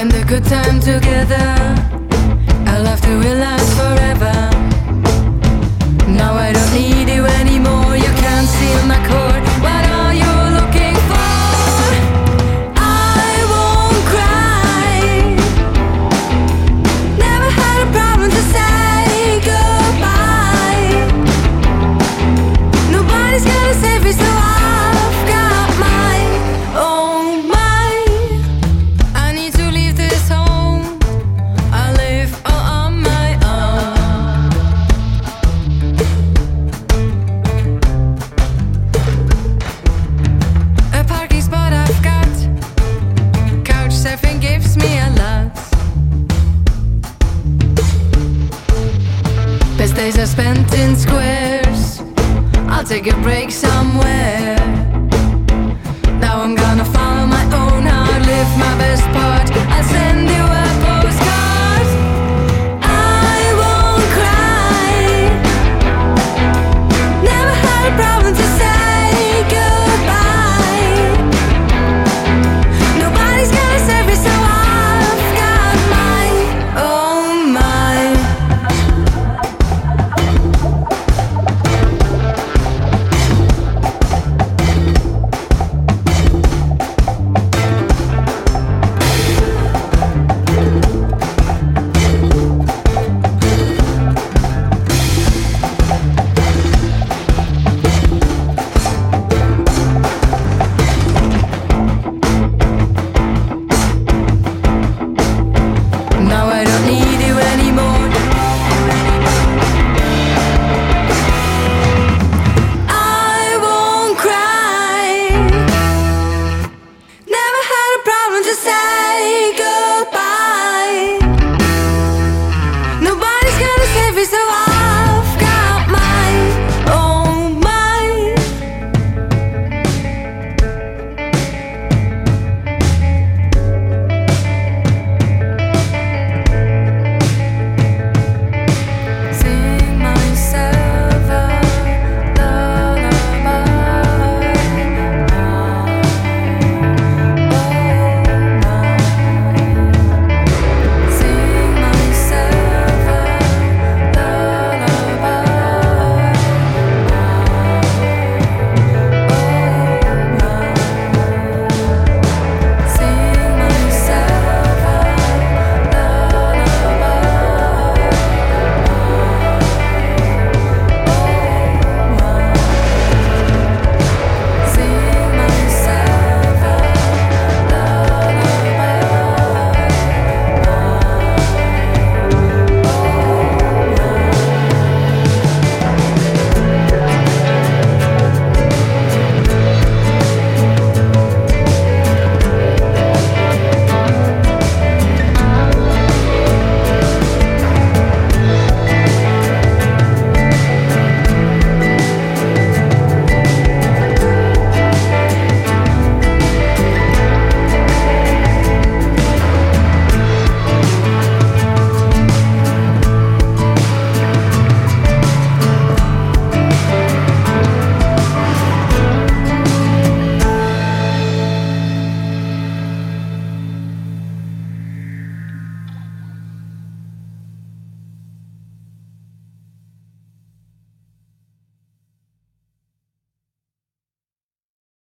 and the good time together. Our laughter will last forever. Now I don't need you anymore. You can't seal my cord. What are you looking for? I won't cry. Never had a problem to say goodbye. Nobody's gonna save me, so I've got my own mind. I need to leave this home. I live all on my own. A parking spot I've got. Couch surfing gives me a lot. Best days are spent in squares. I'll take a break somewhere.